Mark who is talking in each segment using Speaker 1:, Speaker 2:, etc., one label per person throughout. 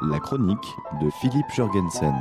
Speaker 1: La chronique de Philippe Jurgensen.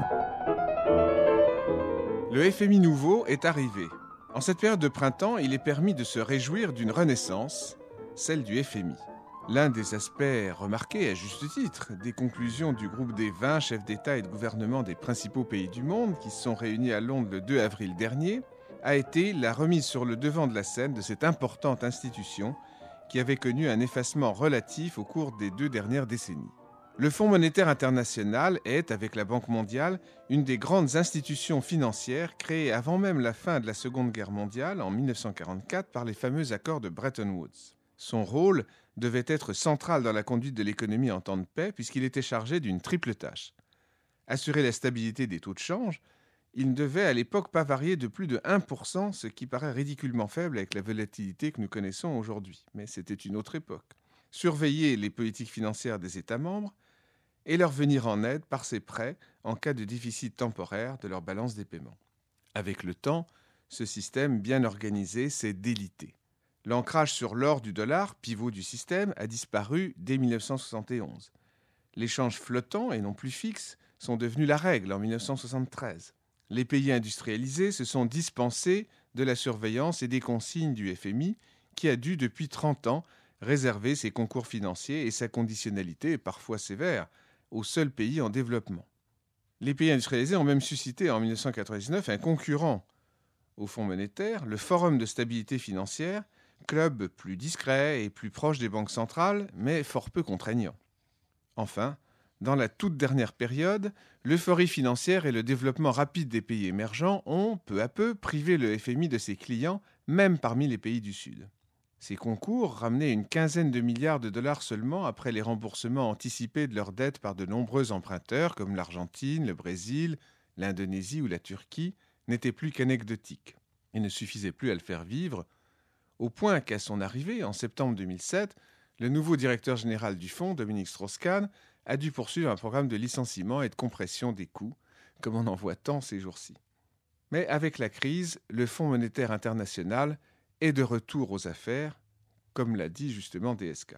Speaker 2: Le FMI nouveau est arrivé. En cette période de printemps, il est permis de se réjouir d'une renaissance, celle du FMI. L'un des aspects remarqués, à juste titre, des conclusions du groupe des 20 chefs d'État et de gouvernement des principaux pays du monde qui se sont réunis à Londres le 2 avril dernier, a été la remise sur le devant de la scène de cette importante institution qui avait connu un effacement relatif au cours des 2 dernières décennies. Le Fonds monétaire international est, avec la Banque mondiale, une des grandes institutions financières créées avant même la fin de la Seconde Guerre mondiale en 1944 par les fameux accords de Bretton Woods. Son rôle devait être central dans la conduite de l'économie en temps de paix puisqu'il était chargé d'une triple tâche. Assurer la stabilité des taux de change, il ne devait à l'époque pas varier de plus de 1%, ce qui paraît ridiculement faible avec la volatilité que nous connaissons aujourd'hui. Mais c'était une autre époque. Surveiller les politiques financières des États membres et leur venir en aide par ses prêts en cas de déficit temporaire de leur balance des paiements. Avec le temps, ce système bien organisé s'est délité. L'ancrage sur l'or du dollar, pivot du système, a disparu dès 1971. Les changes flottants et non plus fixes sont devenus la règle en 1973. Les pays industrialisés se sont dispensés de la surveillance et des consignes du FMI qui a dû depuis 30 ans réserver ses concours financiers et sa conditionnalité, parfois sévère, aux seuls pays en développement. Les pays industrialisés ont même suscité en 1999 un concurrent au Fonds monétaire, le Forum de stabilité financière, club plus discret et plus proche des banques centrales, mais fort peu contraignant. Enfin, dans la toute dernière période, l'euphorie financière et le développement rapide des pays émergents ont, peu à peu, privé le FMI de ses clients, même parmi les pays du Sud. Ces concours ramenaient une quinzaine de milliards de dollars seulement après les remboursements anticipés de leurs dettes par de nombreux emprunteurs comme l'Argentine, le Brésil, l'Indonésie ou la Turquie, n'étaient plus qu'anecdotiques et ne suffisaient plus à le faire vivre, au point qu'à son arrivée, en septembre 2007, le nouveau directeur général du fonds, Dominique Strauss-Kahn, a dû poursuivre un programme de licenciement et de compression des coûts, comme on en voit tant ces jours-ci. Mais avec la crise, le Fonds monétaire international est de retour aux affaires, comme l'a dit justement DSK.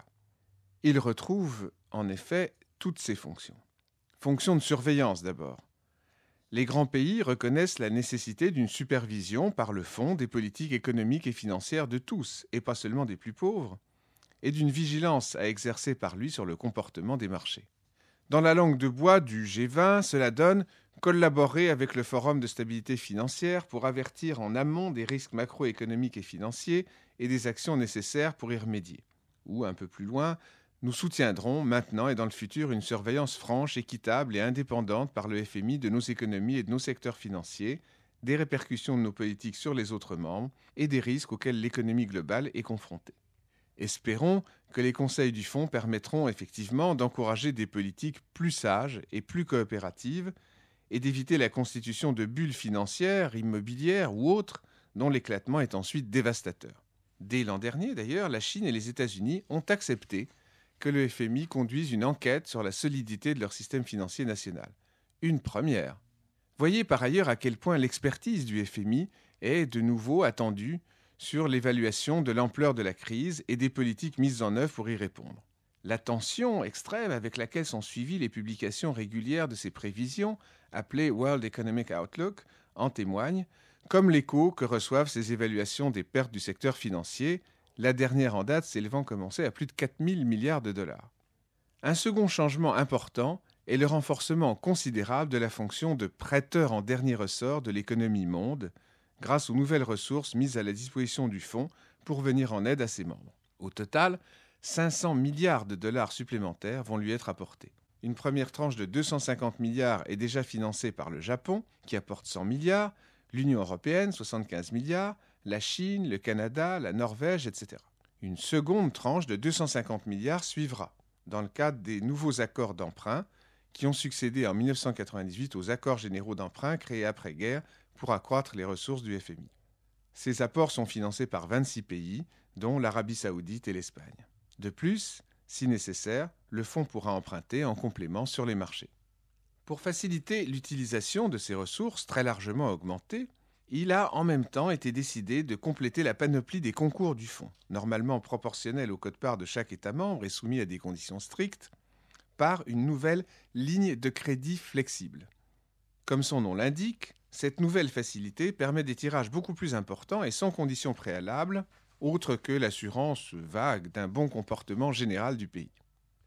Speaker 2: Il retrouve, en effet, toutes ses fonctions. Fonction de surveillance d'abord. Les grands pays reconnaissent la nécessité d'une supervision par le Fonds des politiques économiques et financières de tous, et pas seulement des plus pauvres, et d'une vigilance à exercer par lui sur le comportement des marchés. Dans la langue de bois du G20, cela donne collaborer avec le Forum de stabilité financière pour avertir en amont des risques macroéconomiques et financiers et des actions nécessaires pour y remédier. Ou, un peu plus loin, nous soutiendrons maintenant et dans le futur une surveillance franche, équitable et indépendante par le FMI de nos économies et de nos secteurs financiers, des répercussions de nos politiques sur les autres membres et des risques auxquels l'économie globale est confrontée. Espérons que les conseils du fonds permettront effectivement d'encourager des politiques plus sages et plus coopératives et d'éviter la constitution de bulles financières, immobilières ou autres dont l'éclatement est ensuite dévastateur. Dès l'an dernier, d'ailleurs, la Chine et les États-Unis ont accepté que le FMI conduise une enquête sur la solidité de leur système financier national. Une première. Voyez par ailleurs à quel point l'expertise du FMI est de nouveau attendue sur l'évaluation de l'ampleur de la crise et des politiques mises en œuvre pour y répondre. L'attention extrême avec laquelle sont suivies les publications régulières de ces prévisions, appelées World Economic Outlook, en témoigne, comme l'écho que reçoivent ces évaluations des pertes du secteur financier, la dernière en date s'élevant commencé à plus de 4 000 milliards de dollars. Un second changement important est le renforcement considérable de la fonction de prêteur en dernier ressort de l'économie monde, grâce aux nouvelles ressources mises à la disposition du fonds pour venir en aide à ses membres. Au total, 500 milliards de dollars supplémentaires vont lui être apportés. Une première tranche de 250 milliards est déjà financée par le Japon, qui apporte 100 milliards, l'Union européenne, 75 milliards, la Chine, le Canada, la Norvège, etc. Une seconde tranche de 250 milliards suivra, dans le cadre des nouveaux accords d'emprunt qui ont succédé en 1998 aux accords généraux d'emprunt créés après-guerre pour accroître les ressources du FMI. Ces apports sont financés par 26 pays, dont l'Arabie saoudite et l'Espagne. De plus, si nécessaire, le fonds pourra emprunter en complément sur les marchés. Pour faciliter l'utilisation de ces ressources très largement augmentées, il a en même temps été décidé de compléter la panoplie des concours du fonds, normalement proportionnels au quote-part de chaque État membre et soumis à des conditions strictes, par une nouvelle ligne de crédit flexible. Comme son nom l'indique, cette nouvelle facilité permet des tirages beaucoup plus importants et sans conditions préalables, autre que l'assurance vague d'un bon comportement général du pays.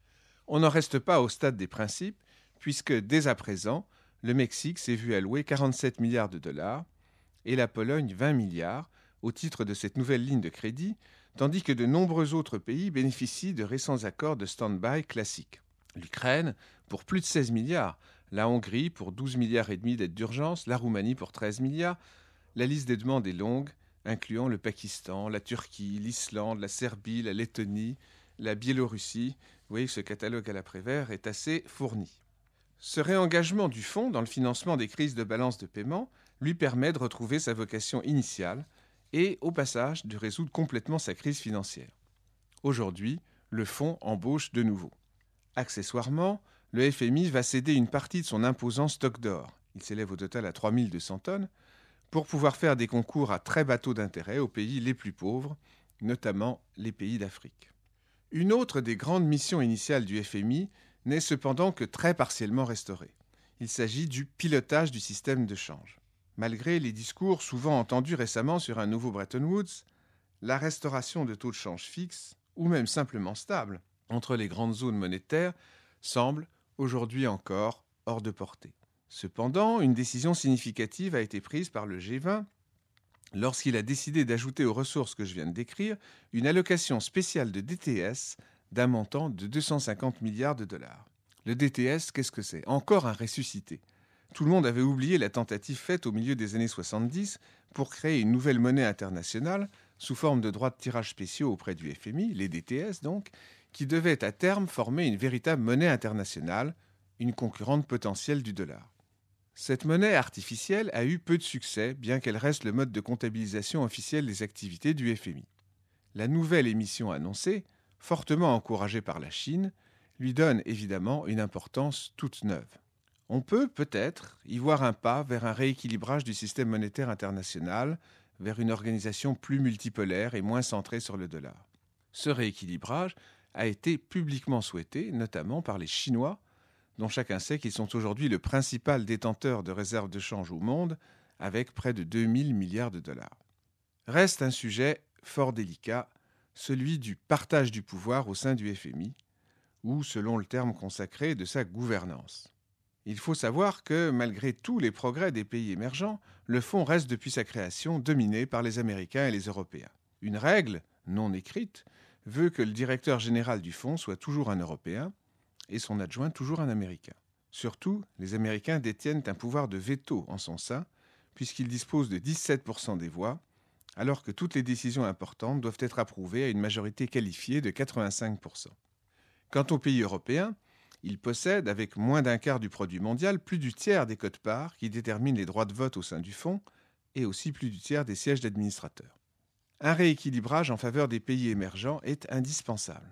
Speaker 2: On n'en reste pas au stade des principes, puisque dès à présent, le Mexique s'est vu allouer 47 milliards de dollars et la Pologne 20 milliards au titre de cette nouvelle ligne de crédit, tandis que de nombreux autres pays bénéficient de récents accords de stand-by classiques. L'Ukraine pour plus de 16 milliards, la Hongrie pour 12 milliards et demi d'aides d'urgence, la Roumanie pour 13 milliards. La liste des demandes est longue, incluant le Pakistan, la Turquie, l'Islande, la Serbie, la Lettonie, la Biélorussie. Vous voyez que ce catalogue à l'après-vert est assez fourni. Ce réengagement du fonds dans le financement des crises de balance de paiement lui permet de retrouver sa vocation initiale et, au passage, de résoudre complètement sa crise financière. Aujourd'hui, le fonds embauche de nouveau. Accessoirement, le FMI va céder une partie de son imposant stock d'or, il s'élève au total à 3200 tonnes, pour pouvoir faire des concours à très bas taux d'intérêt aux pays les plus pauvres, notamment les pays d'Afrique. Une autre des grandes missions initiales du FMI n'est cependant que très partiellement restaurée. Il s'agit du pilotage du système de change. Malgré les discours souvent entendus récemment sur un nouveau Bretton Woods, la restauration de taux de change fixes, ou même simplement stables, entre les grandes zones monétaires, semble aujourd'hui encore hors de portée. Cependant, une décision significative a été prise par le G20 lorsqu'il a décidé d'ajouter aux ressources que je viens de décrire une allocation spéciale de DTS d'un montant de 250 milliards de dollars. Le DTS, qu'est-ce que c'est ? Encore un ressuscité. Tout le monde avait oublié la tentative faite au milieu des années 70 pour créer une nouvelle monnaie internationale sous forme de droits de tirage spéciaux auprès du FMI, les DTS donc, qui devait à terme former une véritable monnaie internationale, une concurrente potentielle du dollar. Cette monnaie artificielle a eu peu de succès, bien qu'elle reste le mode de comptabilisation officiel des activités du FMI. La nouvelle émission annoncée, fortement encouragée par la Chine, lui donne évidemment une importance toute neuve. On peut peut-être y voir un pas vers un rééquilibrage du système monétaire international, vers une organisation plus multipolaire et moins centrée sur le dollar. Ce rééquilibrage a été publiquement souhaité, notamment par les Chinois, dont chacun sait qu'ils sont aujourd'hui le principal détenteur de réserves de change au monde, avec près de 2000 milliards de dollars. Reste un sujet fort délicat, celui du partage du pouvoir au sein du FMI, ou, selon le terme consacré, de sa gouvernance. Il faut savoir que, malgré tous les progrès des pays émergents, le fonds reste depuis sa création dominé par les Américains et les Européens. Une règle, non écrite, veut que le directeur général du fonds soit toujours un Européen et son adjoint toujours un Américain. Surtout, les Américains détiennent un pouvoir de veto en son sein, puisqu'ils disposent de 17% des voix, alors que toutes les décisions importantes doivent être approuvées à une majorité qualifiée de 85%. Quant aux pays européens, ils possèdent, avec moins d'un quart du produit mondial, plus du tiers des quotes-parts qui déterminent les droits de vote au sein du fonds et aussi plus du tiers des sièges d'administrateurs. Un rééquilibrage en faveur des pays émergents est indispensable.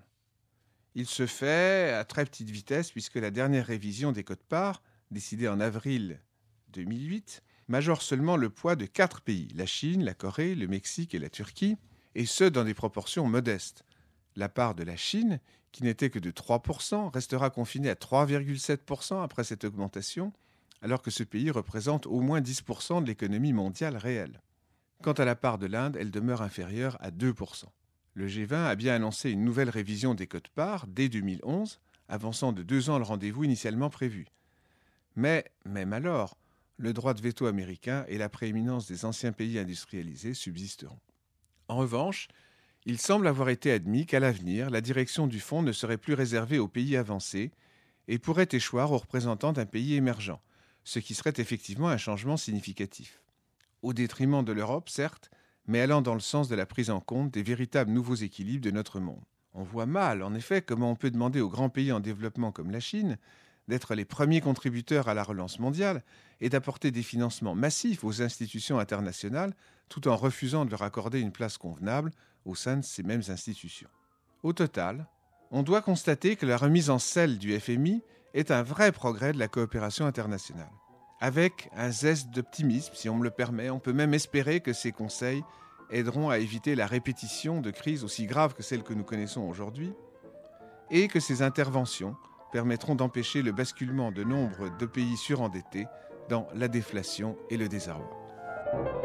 Speaker 2: Il se fait à très petite vitesse puisque la dernière révision des quotes-parts, décidée en avril 2008, majore seulement le poids de 4 pays, la Chine, la Corée, le Mexique et la Turquie, et ce dans des proportions modestes. La part de la Chine, qui n'était que de 3%, restera confinée à 3,7% après cette augmentation, alors que ce pays représente au moins 10% de l'économie mondiale réelle. Quant à la part de l'Inde, elle demeure inférieure à 2%. Le G20 a bien annoncé une nouvelle révision des quotes-parts dès 2011, avançant de 2 ans le rendez-vous initialement prévu. Mais, même alors, le droit de veto américain et la prééminence des anciens pays industrialisés subsisteront. En revanche, il semble avoir été admis qu'à l'avenir, la direction du fonds ne serait plus réservée aux pays avancés et pourrait échoir aux représentants d'un pays émergent, ce qui serait effectivement un changement significatif. Au détriment de l'Europe, certes, mais allant dans le sens de la prise en compte des véritables nouveaux équilibres de notre monde. On voit mal, en effet, comment on peut demander aux grands pays en développement comme la Chine d'être les premiers contributeurs à la relance mondiale et d'apporter des financements massifs aux institutions internationales tout en refusant de leur accorder une place convenable au sein de ces mêmes institutions. Au total, on doit constater que la remise en selle du FMI est un vrai progrès de la coopération internationale. Avec un zeste d'optimisme, si on me le permet, on peut même espérer que ces conseils aideront à éviter la répétition de crises aussi graves que celles que nous connaissons aujourd'hui et que ces interventions permettront d'empêcher le basculement de nombre de pays surendettés dans la déflation et le désarroi.